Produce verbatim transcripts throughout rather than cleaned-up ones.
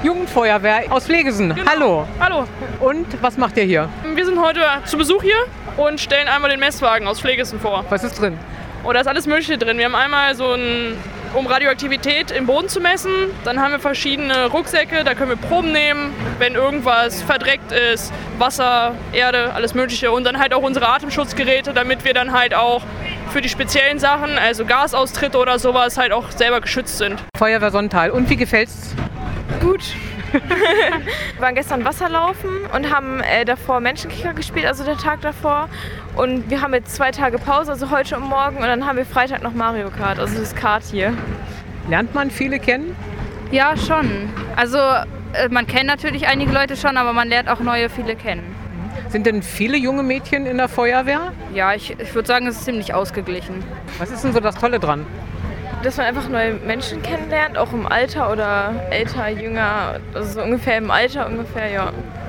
Jugendfeuerwehr aus Pflegesen. Genau. Hallo. Hallo. Und was macht ihr hier? Wir sind heute zu Besuch hier und stellen einmal den Messwagen aus Pflegesen vor. Was ist drin? Oh, da ist alles Mögliche drin. Wir haben einmal so ein, um Radioaktivität im Boden zu messen. Dann haben wir verschiedene Rucksäcke, da können wir Proben nehmen, wenn irgendwas verdreckt ist, Wasser, Erde, alles Mögliche. Und dann halt auch unsere Atemschutzgeräte, damit wir dann halt auch für die speziellen Sachen, also Gasaustritte oder sowas, halt auch selber geschützt sind. Feuerwehr Sonntal. Und wie gefällt's? Gut. Wir waren gestern Wasserlaufen und haben äh, davor Menschenkicker gespielt, also der Tag davor. Und wir haben jetzt zwei Tage Pause, also heute und morgen. Und dann haben wir Freitag noch Mario Kart, also das Kart hier. Lernt man viele kennen? Ja, schon. Also äh, man kennt natürlich einige Leute schon, aber man lernt auch neue viele kennen. Sind denn viele junge Mädchen in der Feuerwehr? Ja, ich, ich würde sagen, es ist ziemlich ausgeglichen. Was ist denn so das Tolle dran? Dass man einfach neue Menschen kennenlernt, auch im Alter oder älter, jünger, also so ungefähr im Alter ungefähr, ja.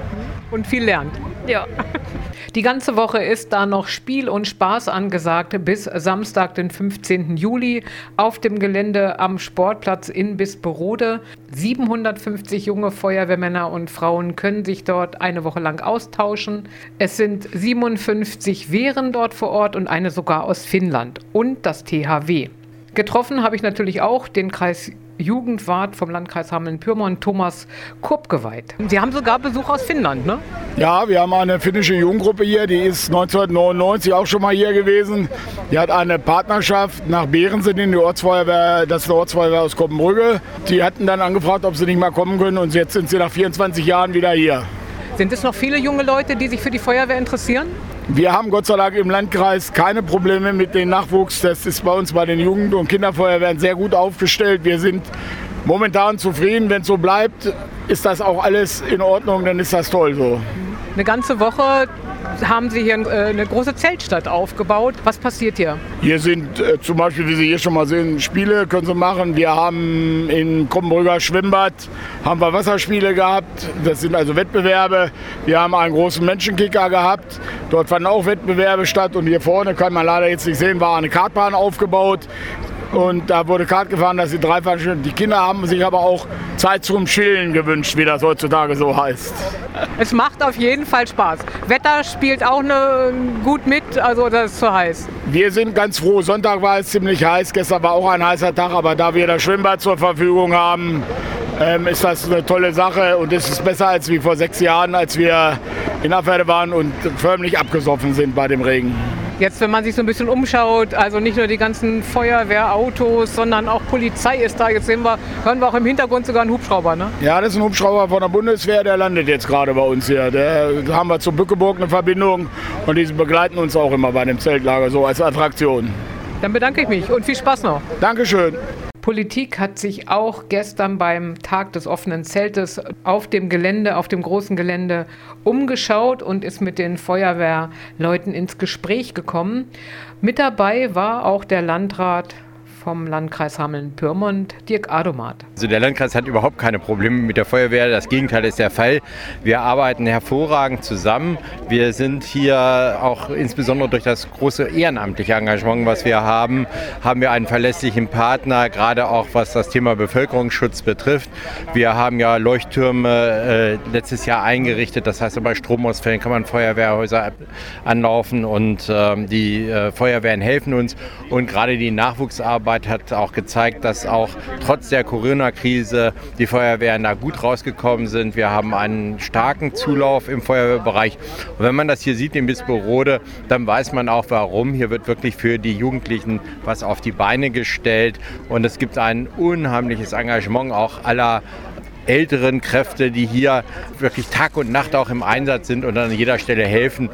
Und viel lernt. Ja. Die ganze Woche ist da noch Spiel und Spaß angesagt bis Samstag, den fünfzehnten Juli auf dem Gelände am Sportplatz in Bisperode. siebenhundertfünfzig junge Feuerwehrmänner und Frauen können sich dort eine Woche lang austauschen. Es sind siebenundfünfzig Wehren dort vor Ort und eine sogar aus Finnland und das T H W. Getroffen habe ich natürlich auch den Kreisjugendwart vom Landkreis Hameln-Pyrmont, Thomas Kurpgeweiht. Sie haben sogar Besuch aus Finnland, ne? Ja, wir haben eine finnische Jugendgruppe hier, die ist neunzehnhundertneunundneunzig auch schon mal hier gewesen. Die hat eine Partnerschaft nach Beerensen in die Ortsfeuerwehr, das ist die Ortsfeuerwehr aus Koppenbrügge. Die hatten dann angefragt, ob sie nicht mal kommen können und jetzt sind sie nach vierundzwanzig Jahren wieder hier. Sind es noch viele junge Leute, die sich für die Feuerwehr interessieren? Wir haben Gott sei Dank im Landkreis keine Probleme mit dem Nachwuchs. Das ist bei uns bei den Jugend- und Kinderfeuerwehren sehr gut aufgestellt. Wir sind momentan zufrieden. Wenn es so bleibt, ist das auch alles in Ordnung, dann ist das toll so. Eine ganze Woche haben Sie hier eine große Zeltstadt aufgebaut. Was passiert hier? Hier sind äh, zum Beispiel, wie Sie hier schon mal sehen, Spiele können Sie machen. Wir haben in Koppenbrügger Schwimmbad haben wir Wasserspiele gehabt. Das sind also Wettbewerbe. Wir haben einen großen Menschenkicker gehabt. Dort fanden auch Wettbewerbe statt. Und hier vorne, kann man leider jetzt nicht sehen, war eine Kartbahn aufgebaut. Und da wurde Kart gefahren, dass die drei Veranstaltungen. Die Kinder haben sich aber auch Zeit zum Chillen gewünscht, wie das heutzutage so heißt. Es macht auf jeden Fall Spaß. Wetter spielt auch eine, gut mit, also das ist zu heiß. Wir sind ganz froh. Sonntag war es ziemlich heiß. Gestern war auch ein heißer Tag, aber da wir das Schwimmbad zur Verfügung haben, ähm, ist das eine tolle Sache. Und es ist besser als wie vor sechs Jahren, als wir in Abwerde waren und förmlich abgesoffen sind bei dem Regen. Jetzt, wenn man sich so ein bisschen umschaut, also nicht nur die ganzen Feuerwehrautos, sondern auch Polizei ist da. Jetzt sehen wir, hören wir auch im Hintergrund sogar einen Hubschrauber, ne? Ja, das ist ein Hubschrauber von der Bundeswehr, der landet jetzt gerade bei uns hier. Da haben wir zur Bückeburg eine Verbindung und die begleiten uns auch immer bei dem Zeltlager so als Attraktion. Dann bedanke ich mich und viel Spaß noch. Dankeschön. Politik hat sich auch gestern beim Tag des offenen Zeltes auf dem Gelände, auf dem großen Gelände umgeschaut und ist mit den Feuerwehrleuten ins Gespräch gekommen. Mit dabei war auch der Landrat vom Landkreis Hameln-Pyrmont, Dirk Adomat. Also der Landkreis hat überhaupt keine Probleme mit der Feuerwehr, das Gegenteil ist der Fall. Wir arbeiten hervorragend zusammen. Wir sind hier auch insbesondere durch das große ehrenamtliche Engagement, was wir haben, haben wir einen verlässlichen Partner, gerade auch was das Thema Bevölkerungsschutz betrifft. Wir haben ja Leuchttürme äh, letztes Jahr eingerichtet, das heißt bei Stromausfällen kann man Feuerwehrhäuser anlaufen und äh, die äh, Feuerwehren helfen uns und gerade die Nachwuchsarbeit hat auch gezeigt, dass auch trotz der Corona-Krise die Feuerwehren da gut rausgekommen sind. Wir haben einen starken Zulauf im Feuerwehrbereich. Und wenn man das hier sieht in Bisperode, dann weiß man auch warum. Hier wird wirklich für die Jugendlichen was auf die Beine gestellt. Und es gibt ein unheimliches Engagement auch aller älteren Kräfte, die hier wirklich Tag und Nacht auch im Einsatz sind und an jeder Stelle helfen.